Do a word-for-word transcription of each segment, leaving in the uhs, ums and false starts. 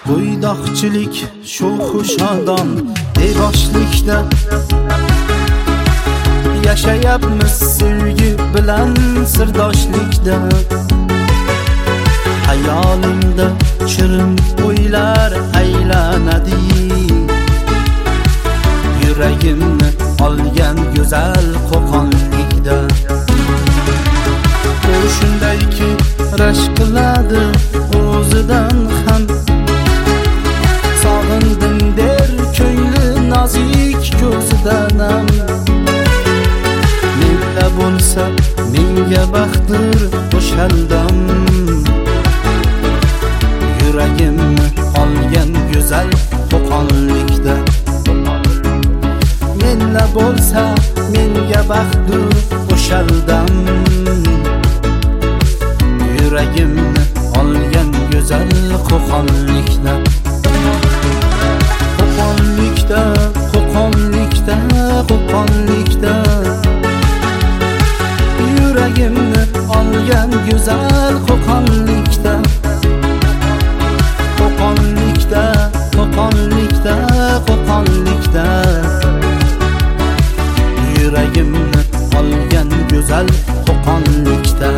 Bo'ydoqchilik sho'xu shodon bevoshlikda yashayapmiz sevgi bilan sirdoshlikda. Hayolimda shirin o'ylar aylanadi, yuragimni olgan go'zal qo'qonlikda. U shundayki rashk qiladi o'zidan ham, sog'indim der ko'ngli nozik ko'zidan ham. Menda bo'lsa menga baxtdir o'shaldam, yuragimni olgan go'zal qo'qonlikda. Menda bo'lsa menga baxtdir o'shaldam, yuragimni olgan go'zal qo'qonlikda. Qo'qonlikda, qo'qonlikda, qo'qonlikda, yuragimni olgan go'zal qo'qonlikda. Qo'qonlikda, qo'qonlikda, qo'qonlikda, yuragimni olgan go'zal qo'qonlikda.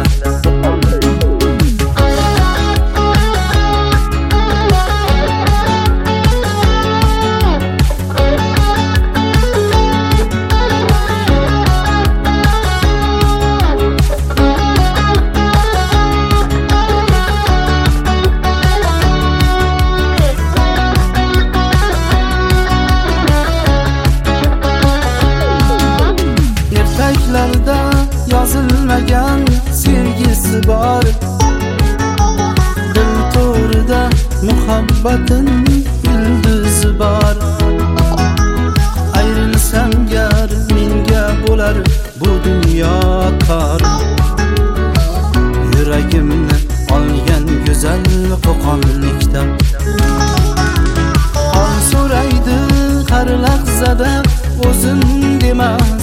Ertaklarda yozilmagan sevgisi bor, dil to'rida muhabbatin ildizi bor. Ayrilsam gar menga bo'lar bu dunyo tor, yuragimni olgan go'zal qo'qonlikda. Hol so'raydi har lahzada o'zim demas,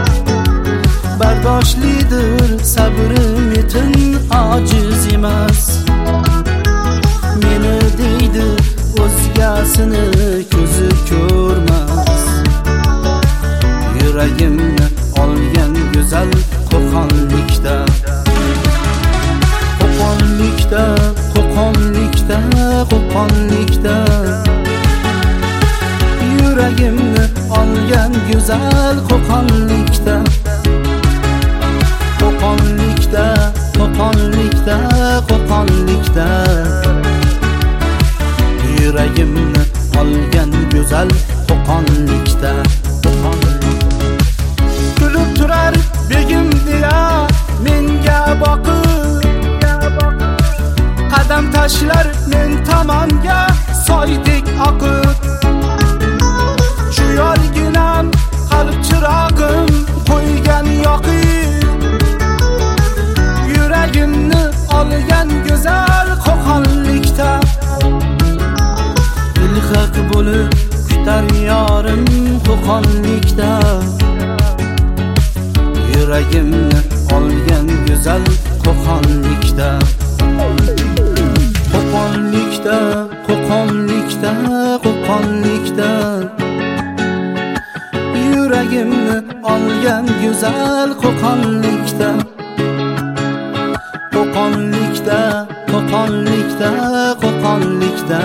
bardoshlidir sabrim yetin ojiz emas. Meni deydi o'zgasini ko'zi ko'rmas, yuragimni olgan go'zal qo'qonlikda. Qo'qonlikda, qo'qonlikda, qo'qonlikda, yuragimni olgan go'zal qo'qonlikda. Qo'qonlikda, qo'qonlikda, qo'qonlikda, yuragimni olgan go'zal qo'qonlikda. Kulib turar begim deya menga boqib, qadam tashlar men tomonga soydek oqib. Shu yorginam qalb chirog'im qo'ygan yoqib, yuragimni olgan go'zal qo'qonlikda. Ilhaq bo'lib kutar yorim qo'qonlikda, yuragimni olgan go'zal qo'qonlikda. Qo'qonlikda, qo'qonlikda, qo'qonlikda, yuragimni olgan go'zal qo'qonlikda. Qo'qonlikda, qo'qonlikda, qo'qonlikda,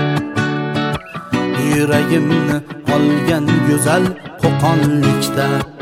yuragimni olgan go'zal qo'qonlikda.